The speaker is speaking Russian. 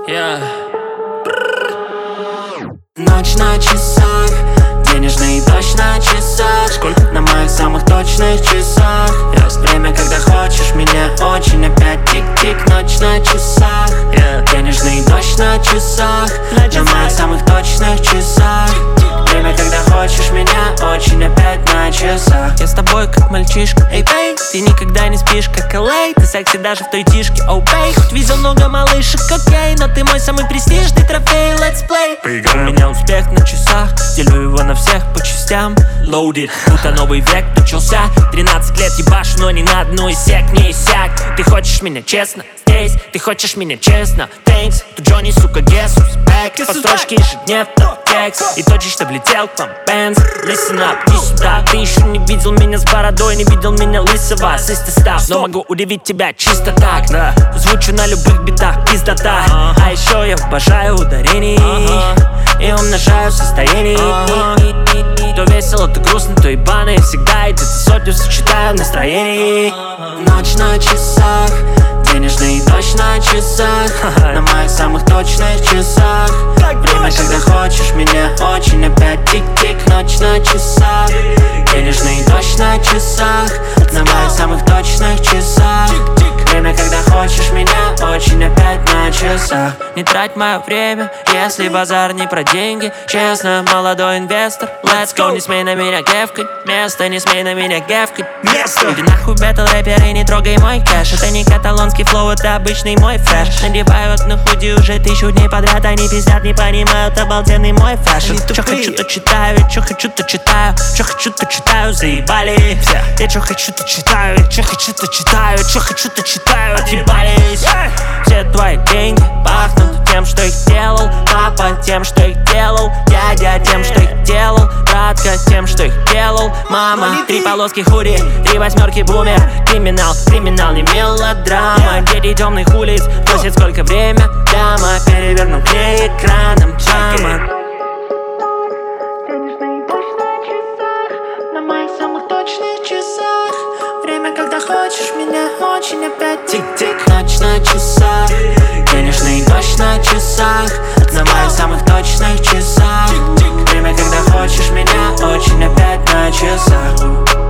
Ночь на часах, денежный дождь на часах. Сколько? На моих самых точных часах. Время, когда хочешь меня очень. Опять тик-тик, ночь на часах. Денежный дождь на часах. На моих самых точных часах. Время, когда хочешь меня очень. Опять на часах. Я с тобой как мальчишка, эй, бей. Ты никогда не спишь, как Элей. Ты секси даже в той тишке, оу, бей. Хоть видел много малышек, окей, но ты мой самый престижный трофей, let's play. Поиграем. У меня успех на часах, делю его на всех по частям. Loaded, будто новый век начался. 13 лет ебашу, но ни на одну из сек не иссяк. Ты хочешь меня честно? Здесь ты хочешь меня честно? Thanks, to Johnny, сука, guess who's back. По строчке ежедневно текст. И точечно влетел к вам Benz. Listen up, иди сюда. Ты еще не видел меня с бородой, не видел меня лысого с став. Но могу удивить тебя чисто так, да. Звучу на любых битах, пиздота. А еще я обожаю ударений и умножаю состояние. То весело, то грустно, то ебано. И всегда идет сотню, сочетаю настроение. Ночь на часах, денежный дождь на часах. На моих самых точных часах. Время, когда хочешь меня очень. Опять тик-тик, ночь на часах. Денежный дождь на часах. На моих самых точных часах. Время, когда хочешь меня очень. Опять на часах. Не трать мое время, если базар не про деньги. Честно, молодой инвестор, let's go. Не смей на меня гевкать, место, не смей на меня гевкать. Иди нахуй, бэтл рэпер, и не трогай мой кэш. Это не каталонский флоу, это обычный мой фэш. Надевают на худи уже 1000 дней подряд. Они пиздят, не понимают, обалденный мой фэшн. Чё хочу, то читаю, чё хочу, то читаю. Чё хочу, то читаю, заебали все. Я чё хочу, то читаю, чё хочу, то читаю. Чё хочу, то читаю, отъебались. Все твои деньги пахнут тем, что их делал. Папа тем, что их делал. Дядя тем, что их делал. Братка тем, что их делал. Мама, 3 полоски худи, 3 восьмерки бумер. Криминал, криминал, не мелодрама. Дети темных улиц просят, сколько время дама. Переверну к ней экраном джама. Денежный дождь на часах. На моих самых точных часах. Время, когда хочешь меня очень. Опять тик-тик, ночь на часах. Денежный дождь на часах. На моих самых точных часах. Время, когда хочешь меня очень. Опять на часах.